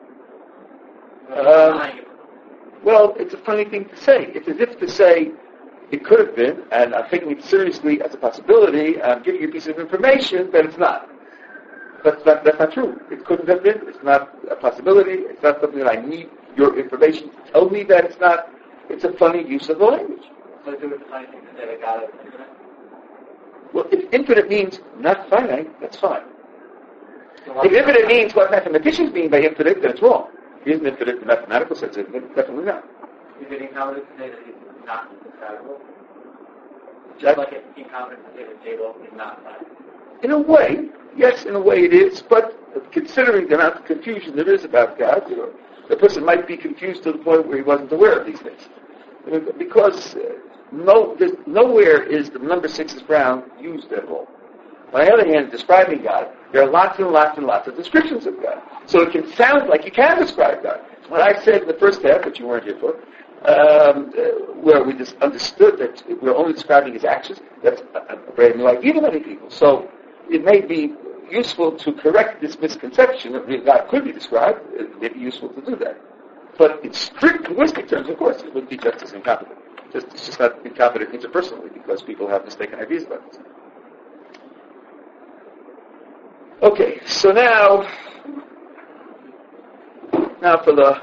that. Well, it's a funny thing to say. It's as if to say, it could have been, and I'm taking it seriously as a possibility, I'm giving you a piece of information, but it's not. That's not true. It couldn't have been. It's not a possibility. It's not something that I need your information to tell me that it's not. It's a funny use of the language. So it's a funny thing to say that God is infinite? Well, if infinite means not finite, that's fine. If infinite means what mathematicians mean by infinite, then it's wrong. He isn't infinite in the mathematical sense, definitely not. Is it incompetent to say that he's not indescribable? Just like it's incompetent to say the table is not fine. In a way, yes, in a way it is, but considering the amount of confusion there is about God, the person might be confused to the point where he wasn't aware of these things. Because nowhere is the number 6 is brown used at all. On the other hand, describing God, there are lots and lots and lots of descriptions of God. So it can sound like you can describe God. When I said in the first half, which you weren't here for, where we just understood that we're only describing his actions, that's a brand new idea to many people. So it may be useful to correct this misconception that God could be described. It may be useful to do that. But in strict linguistic terms, of course, it would be just as incompetent. It's just not incompetent interpersonally because people have mistaken ideas about this. Okay, so now for the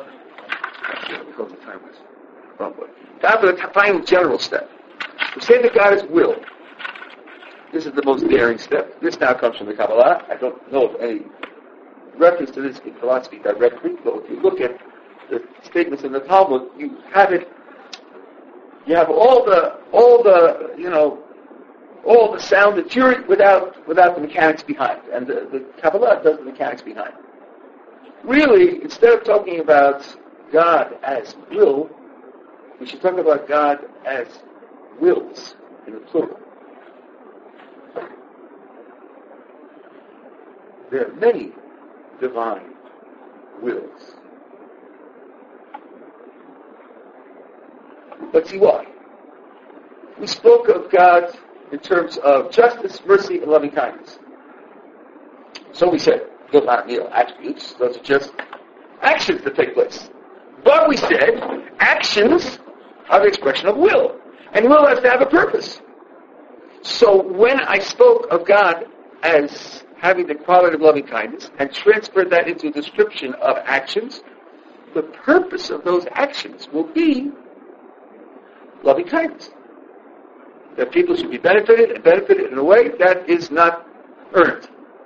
final general step. We say that God is will. This is the most daring step. This now comes from the Kabbalah. I don't know of any reference to this in philosophy directly, but if you look at the statements in the Talmud, you have it. You have all the sound, the theory without the mechanics behind, and the Kabbalah does the mechanics behind. Really, instead of talking about God as will, we should talk about God as wills in the plural. There are many divine wills. Let's see why. We spoke of God in terms of justice, mercy, and loving kindness. So we said, those aren't attributes, those are just actions that take place. But we said, actions are the expression of will. And will has to have a purpose. So when I spoke of God as having the quality of loving kindness and transferred that into a description of actions, the purpose of those actions will be loving kindness. That people should be benefited in a way that is not earned.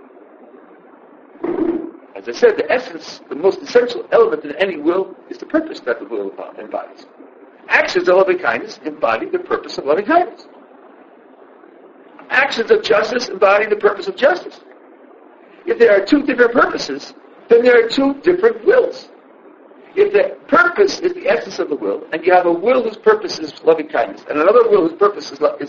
As I said, the essence, the most essential element in any will is the purpose that the will embodies. Actions of loving kindness embody the purpose of loving kindness. Actions of justice embody the purpose of justice. If there are two different purposes, then there are two different wills. If the purpose is the essence of the will, and you have a will whose purpose is loving kindness, and another will whose purpose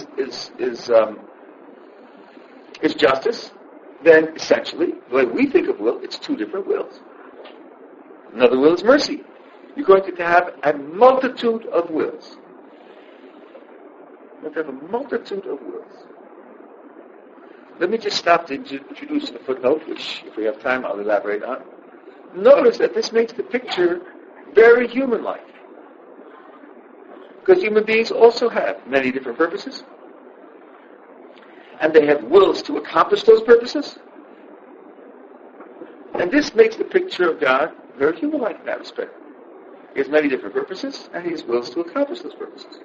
is justice, then essentially, the way we think of will, it's two different wills. Another will is mercy. You're going to have a multitude of wills. You're going to have a multitude of wills. Let me just stop to introduce a footnote, which, if we have time, I'll elaborate on. Notice that this makes the picture very human-like. Because human beings also have many different purposes. And they have wills to accomplish those purposes. And this makes the picture of God very human-like in that respect. He has many different purposes, and he has wills to accomplish those purposes.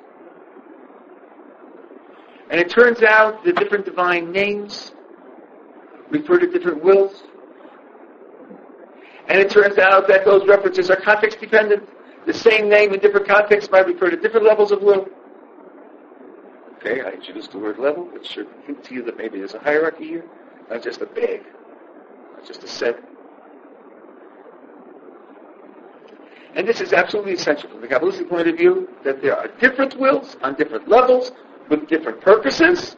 And it turns out the different divine names refer to different wills. And it turns out that those references are context dependent. The same name in different contexts might refer to different levels of will. Okay, I introduced the word level, which should hint to you that maybe there's a hierarchy here, not just a big, not just a set. And this is absolutely essential from the Kabbalistic point of view, that there are different wills on different levels with different purposes,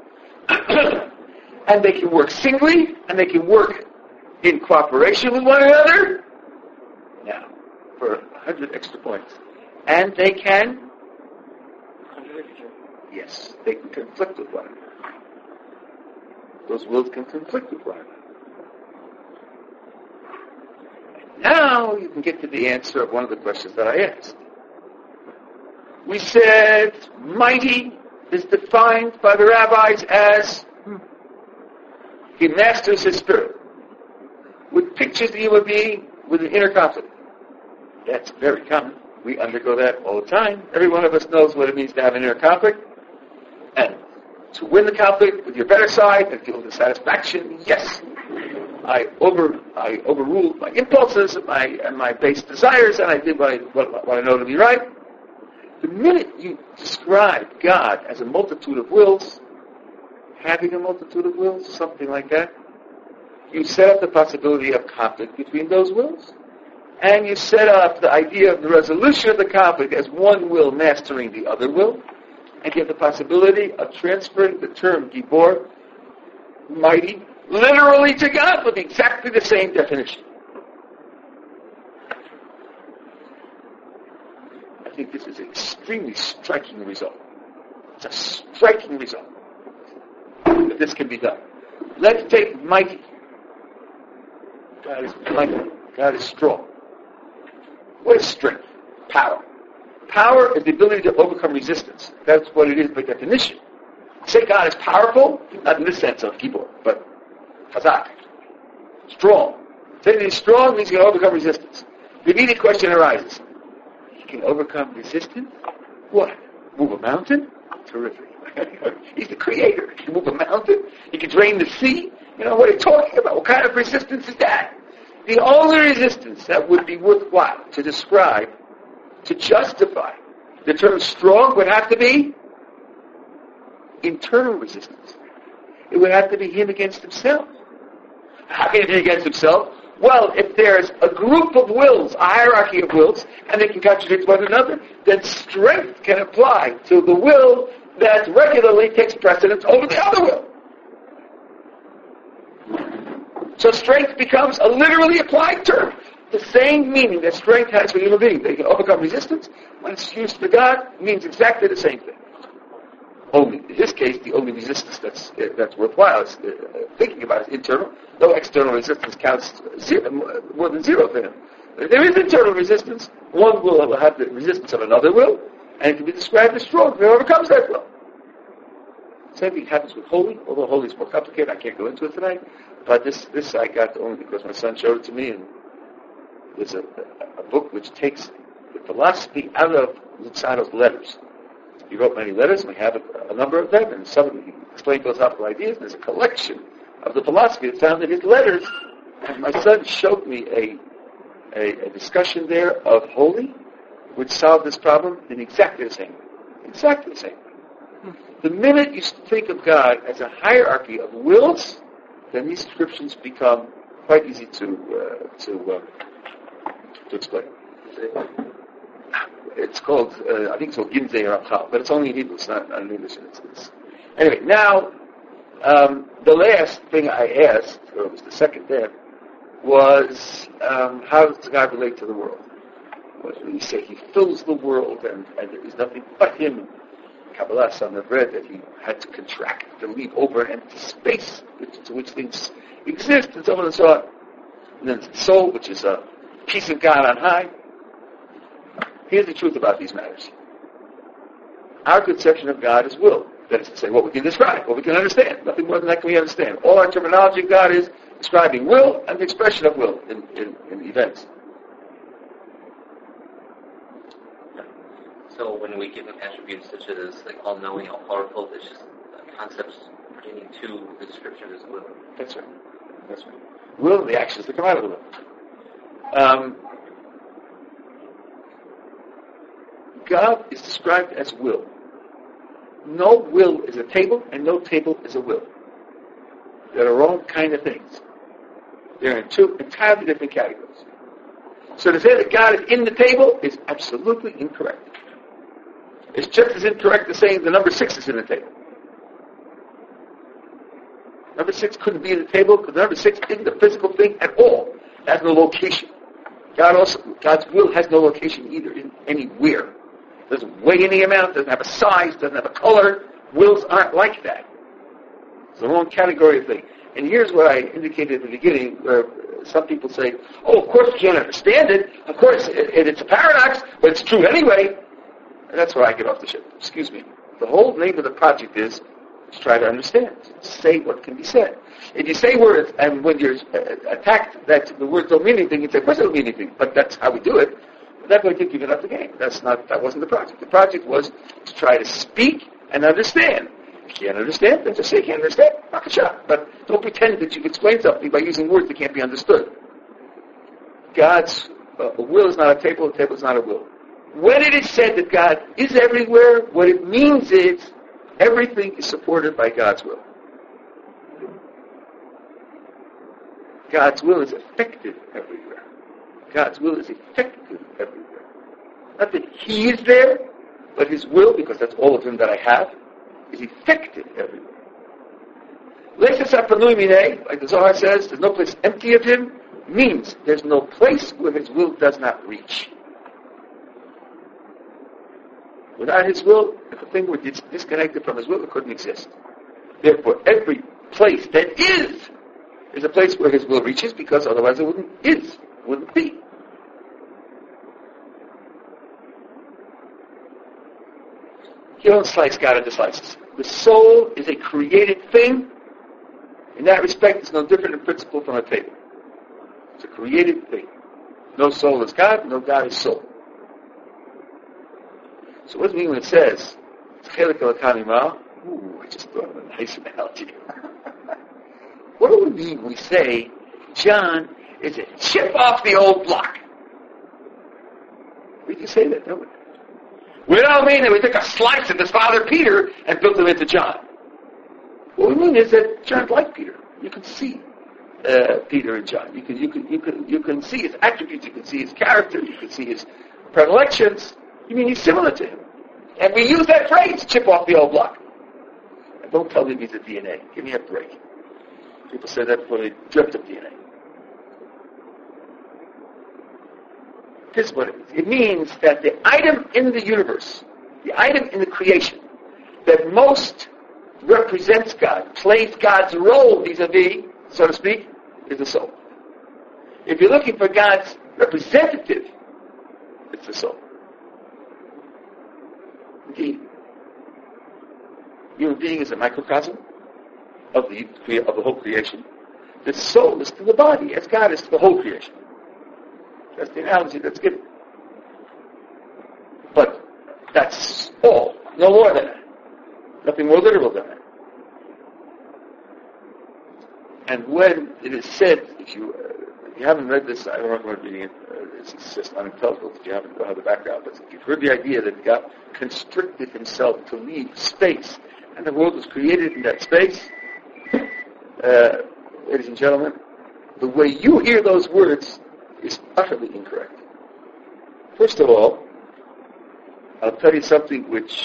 and they can work singly, and they can work in cooperation with one another. Now, for 100 extra points. And they can, yes, they can conflict with one another. Those wills can conflict with one another. Now you can get to the answer of one of the questions that I asked. We said mighty is defined by the rabbis as he masters his spirit, which pictures the human being with an inner conflict. That's very common. We undergo that all the time. Every one of us knows what it means to have an inner conflict. And to win the conflict with your better side and feel the satisfaction, yes, I overruled my impulses and my base desires, and I did what I know to be right. The minute you describe God as a multitude of wills, having a multitude of wills, something like that, you set up the possibility of conflict between those wills. And you set up the idea of the resolution of the conflict as one will mastering the other will. And you have the possibility of transferring the term Gibor, mighty, literally to God with exactly the same definition. I think this is an extremely striking result. It's a striking result that this can be done. Let's take mighty. God is mighty. God is strong. What is strength? Power. Power is the ability to overcome resistance. That's what it is by definition. Say God is powerful, not in the sense of keyboard, but chazak, strong. Say that he's strong means he can overcome resistance. The immediate question arises: he can overcome resistance? What? Move a mountain? Terrific. He's the creator. He can move a mountain. He can drain the sea. You know, what are you talking about? What kind of resistance is that? The only resistance that would be worthwhile to describe, to justify the term strong, would have to be internal resistance. It would have to be him against himself. How can he be against himself? Well, if there's a group of wills, a hierarchy of wills, and they can contradict one another, then strength can apply to the will that regularly takes precedence over the other will. So strength becomes a literally applied term. The same meaning that strength has for human beings. They can overcome resistance. When it's used for God, it means exactly the same thing. Only, in this case, the only resistance that's worthwhile is thinking about is internal. No external resistance counts more than zero for him. If there is internal resistance, one will have the resistance of another will, and it can be described as strong. It overcomes that will. Same thing happens with holy, although holy is more complicated. I can't go into it tonight. But this I got only because my son showed it to me, and there's a book which takes the philosophy out of Luzzato's letters. He wrote many letters, and we have a number of them, and some of them he explained philosophical ideas, and there's a collection of the philosophy that's found in his letters. And my son showed me a discussion there of holy, which solved this problem in exactly the same way. Exactly the same way. The minute you think of God as a hierarchy of wills, then these descriptions become quite easy to explain. It's called, I think it's called Ginzei Rachal, but it's only in Hebrew, it's not in English. Anyway, now, the last thing I asked, or it was the second there, was how does God relate to the world? When you say he fills the world and there is nothing but him, Kabbalah, some have read that he had to contract, to leave over an empty space to which things exist, and so on and so on. And then the soul, which is a piece of God on high. Here's the truth about these matters. Our conception of God is will. That is to say, what we can describe, what we can understand. Nothing more than that can we understand. All our terminology of God is describing will and the expression of will in events. So when we give him attributes such as like all-knowing, all-powerful, it's just concepts pertaining to the description of his will. That's right. That's right. Will, the actions that come out of the will. God is described as will. No will is a table, and no table is a will. They're the wrong kind of things. They're in two entirely different categories. So to say that God is in the table is absolutely incorrect. It's just as incorrect as saying the number 6 is in the table. Number 6 couldn't be in the table because the number 6 isn't a physical thing at all. It has no location. God's will has no location either, anywhere. Doesn't weigh any amount, doesn't have a size, doesn't have a color. Wills aren't like that. It's the wrong category of thing. And here's what I indicated at the beginning, where some people say, oh, of course we can't understand it. Of course, it's a paradox, but it's true anyway. And that's where I get off the ship. Excuse me. The whole name of the project is to try to understand, say what can be said. If you say words, and when you're attacked that the words don't mean anything, you say, of course they don't mean anything, but that's how we do it. That way you've given up the game. That wasn't the project. The project was to try to speak and understand. If you can't understand, then just say you can't understand. Knock it shut. But don't pretend that you've explained something by using words that can't be understood. God's will is not a table is not a will. When it is said that God is everywhere, what it means is everything is supported by God's will. God's will is effective everywhere. God's will is effective everywhere. Not that He is there, but His will, because that's all of Him that I have, is effective everywhere. Like the Zohar says, there's no place empty of Him, means there's no place where His will does not reach. Without His will, if a thing were disconnected from His will, it couldn't exist. Therefore, every place that is a place where His will reaches, because otherwise it wouldn't be. You don't slice God into slices. The soul is a created thing. In that respect, it's no different in principle from a table. It's a created thing. No soul is God, no God is soul. So what does it mean when it says, Chelik Elokani Ma? Ooh, I just thought of a nice analogy. What do we mean when we say John is a chip off the old block? We can say that, don't we? We don't mean that we took a slice of his father Peter and built him into John. What we mean is that John's like Peter. You can see Peter and John. You can see his attributes. You can see his character. You can see his predilections. You mean he's similar to him. And we use that phrase, chip off the old block. And don't tell me it means a DNA. Give me a break. People say that before they dreamt of DNA. This is what it means. It means that the item in the universe, the item in the creation, that most represents God, plays God's role vis-a-vis, so to speak, is the soul. If you're looking for God's representative, it's the soul. Indeed. Human being is a microcosm of the whole creation. The soul is to the body as God is to the whole creation. That's the analogy that's given. But that's all. No more than that. Nothing more literal than that. And when it is said, if you haven't read this, I don't recommend reading it. It's just unintelligible if you don't have the background. But if you've heard the idea that God constricted himself to leave space, and the world was created in that space, ladies and gentlemen, the way you hear those words is utterly incorrect. First of all, I'll tell you something which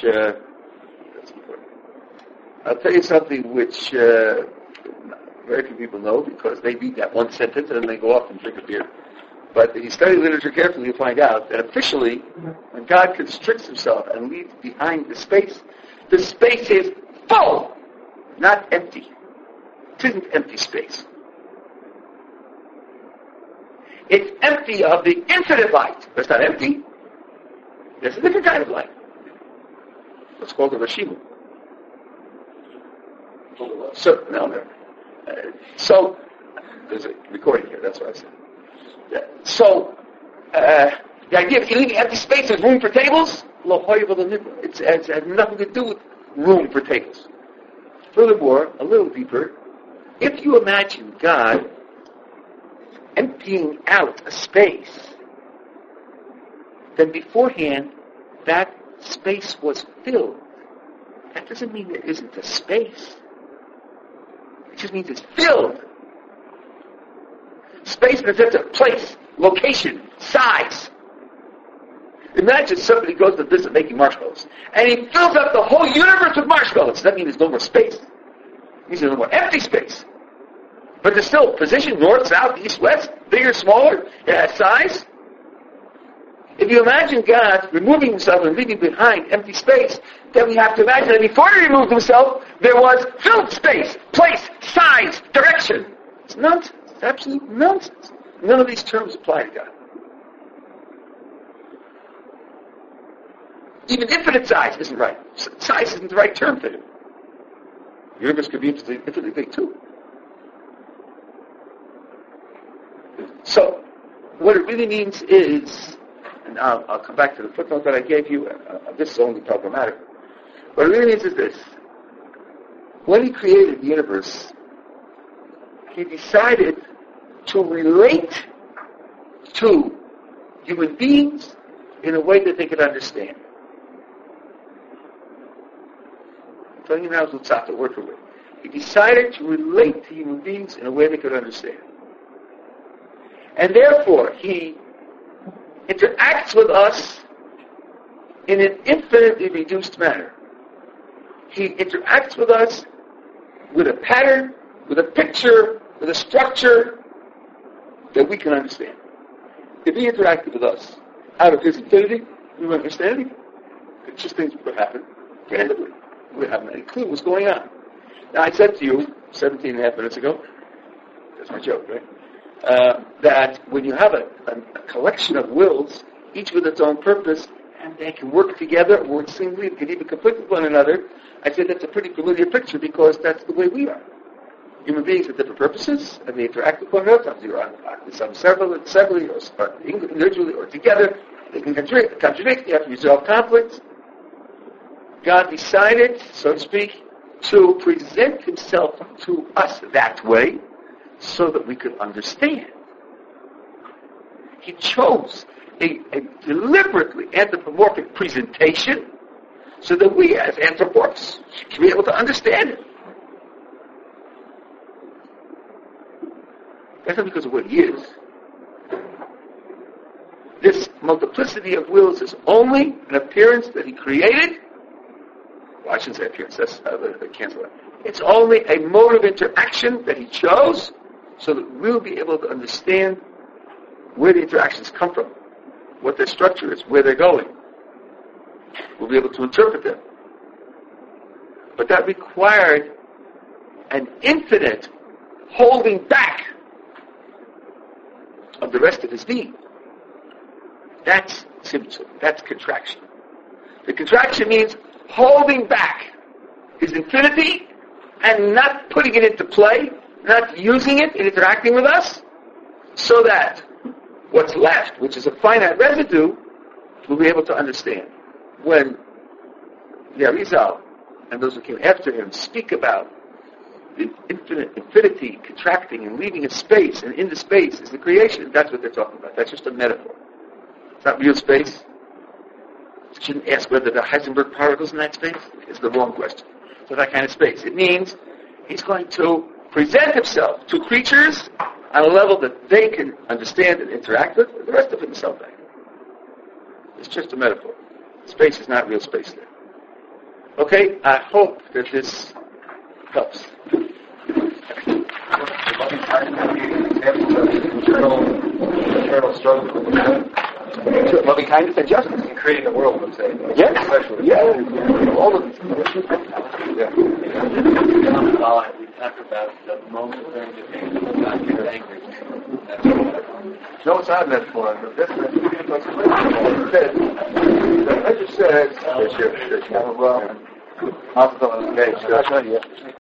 very few people know, because they read that one sentence and then they go off and drink a beer. But if you study literature carefully, you'll find out that officially, when God constricts himself and leaves behind the space is full, not empty. It isn't empty space. It's empty of the infinite light. But it's not empty. There's a different kind of light. It's called the Rashimu. So, so, there's a recording here, that's what I said. So, the idea of leaving empty space, there's room for tables, it has nothing to do with room for tables. Furthermore, a little deeper, if you imagine God emptying out a space, then beforehand that space was filled. That doesn't mean there isn't a space. It just means it's filled. Space in the sense of place, location, size. Imagine somebody goes to visit making marshmallows, and he fills up the whole universe with marshmallows. That means there's no more space. It means there's no more empty space. But there's still position, north, south, east, west, bigger, smaller, it has size. If you imagine God removing himself and leaving behind empty space, then we have to imagine that before he removed himself, there was filled space, place, size, direction. It's nonsense. It's absolute nonsense. None of these terms apply to God. Even infinite size isn't right. Size isn't the right term for him. The universe could be infinitely big too. So, what it really means is, and I'll come back to the footnote that I gave you, this is only problematic. What it really means is this. When he created the universe, he decided to relate to human beings in a way that they could understand. I'm telling you now, Zutzata, word for word. He decided to relate to human beings in a way they could understand. And therefore, he interacts with us in an infinitely reduced manner. He interacts with us with a pattern, with a picture, with a structure that we can understand. If he interacted with us out of his infinity, we wouldn't understand anything. It's just things would happen randomly. We wouldn't have any clue what's going on. Now, I said to you 17 and a half minutes ago, that's my joke, right? That when you have a collection of wills, each with its own purpose, and they can work together, work singly, they can even conflict with one another, I said that's a pretty familiar picture because that's the way we are. Human beings have different purposes, and they interact with one another. Some severally, or individually, or together. They can contradict, they have to resolve conflicts. God decided, so to speak, to present himself to us that way, so that we could understand. He chose a deliberately anthropomorphic presentation so that we as anthropomorphs should be able to understand it. That's not because of what he is. This multiplicity of wills is only an appearance that he created. Well, I shouldn't say appearance, that's cancel that. It's only a mode of interaction that he chose so that we'll be able to understand where the interactions come from, what their structure is, where they're going. We'll be able to interpret them. But that required an infinite holding back of the rest of his being. That's symptom. That's contraction. The contraction means holding back his infinity and not putting it into play, not using it in interacting with us, so that what's left, which is a finite residue, we'll be able to understand. When the Arizal and those who came after him speak about the infinity contracting and leaving a space, and in the space is the creation, that's what they're talking about. That's just a metaphor. It's not real space. You shouldn't ask whether the Heisenberg particles in that space. It's the wrong question. So that kind of space. It means he's going to present himself to creatures on a level that they can understand and interact with. The rest of it is something. It's just a metaphor. Space is not real space there. Okay, I hope that this helps. Eternal struggle. Loving kindness and justice. In creating the world, I'm saying. Yes. Especially. Yeah. All of it. Yeah. We talked about the moment during the day when God gets angry. No, it's not a metaphor. That's the ledger says, well,